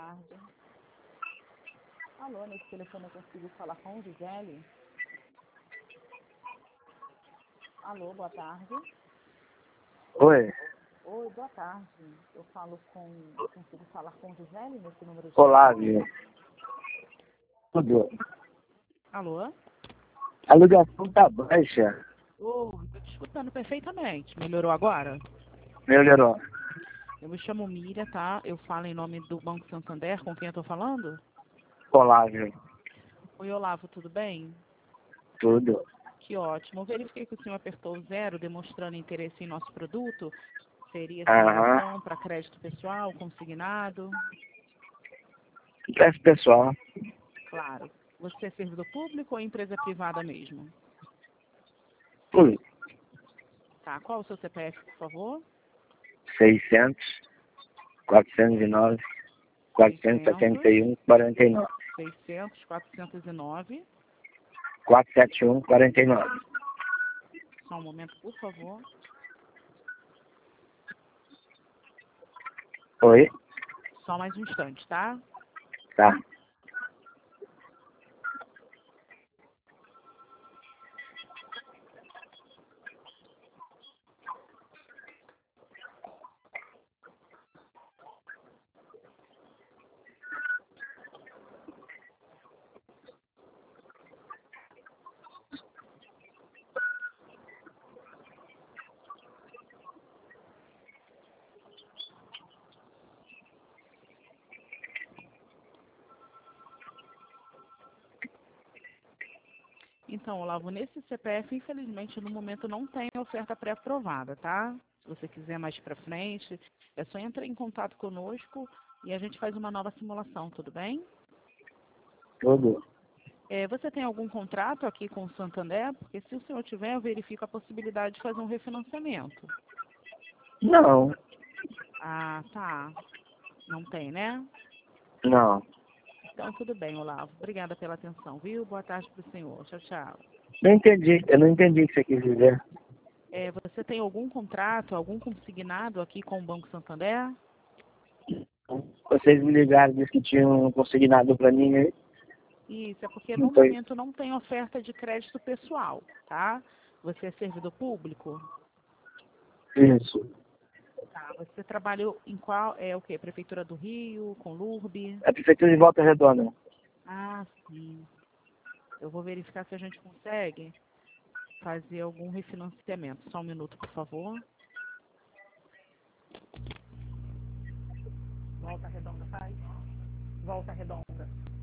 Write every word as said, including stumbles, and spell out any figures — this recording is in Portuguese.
tarde. Alô, nesse telefone eu consigo falar com o Gisele? Alô, boa tarde. Oi. Oi, boa tarde. Eu falo com... Consigo falar com o Gisele nesse número de Olá, telefone? viu? Tudo. Alô? A ligação tá baixa. Oh, estou te escutando perfeitamente. Melhorou agora? Melhorou. Eu me chamo Miriam, tá? Eu falo em nome do Banco Santander, com quem eu tô falando? Olá, viu? Oi, Olavo, tudo bem? Tudo. Que ótimo. Eu verifiquei que o senhor apertou o zero, demonstrando interesse em nosso produto. Seria Aham. simulação para crédito pessoal, consignado? Peço pessoal. Claro. Você é servidor público ou empresa privada mesmo? Ui. Tá. Qual o seu C P F, por favor? seiscentos, quatrocentos e nove, quatrocentos e setenta e um, quarenta e nove. seiscentos, quatrocentos e nove. quatrocentos e setenta e um, quarenta e nove. Só um momento, por favor. Oi? Só mais um instante, tá? Tá. Então, Olavo, nesse C P F, infelizmente, no momento não tem oferta pré-aprovada, tá? Se você quiser mais para frente, é só entrar em contato conosco e a gente faz uma nova simulação, tudo bem? Tudo. É, você tem algum contrato aqui com o Santander? Porque se o senhor tiver, eu verifico a possibilidade de fazer um refinanciamento. Não. Ah, tá. Não tem, né? Não. Então, tudo bem, Olavo. Obrigada pela atenção, viu? Boa tarde para o senhor. Tchau, tchau. Não entendi. Eu não entendi o que você quis dizer. É, você tem algum contrato, algum consignado aqui com o Banco Santander? Vocês me ligaram, disse que tinham consignado pra mim aí. Isso, é porque Não no foi. momento não tem oferta de crédito pessoal, tá? Você é servidor público? Isso. Tá. Você trabalhou em qual, é o quê? Prefeitura do Rio, com L U R B? A prefeitura de Volta Redonda. Ah, sim. Eu vou verificar se a gente consegue fazer algum refinanciamento. Só um minuto, por favor. Volta Redonda, faz. Volta Redonda.